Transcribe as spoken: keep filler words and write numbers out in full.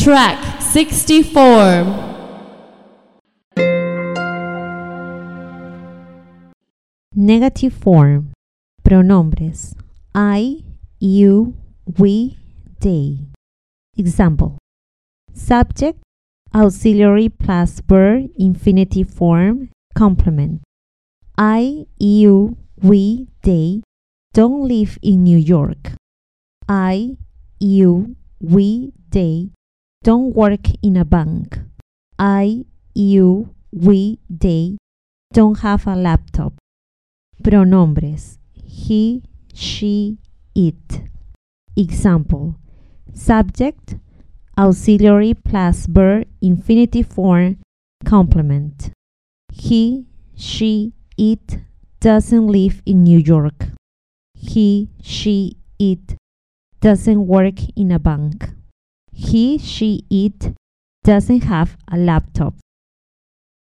Track sixty-four. Negative form. Pronombres. I, you, we, they. Example. Subject, auxiliary plus verb, infinitive form, complement. I, you, we, they don't live in New York. I, you, we, they don't work in a bank. I, you, we, they don't have a laptop. Pronombres. He, she, it. Example. Subject, auxiliary plus verb, infinitive form, complement. He, she, it doesn't live in New York. He, she, it doesn't work in a bank. He, she, it doesn't have a laptop.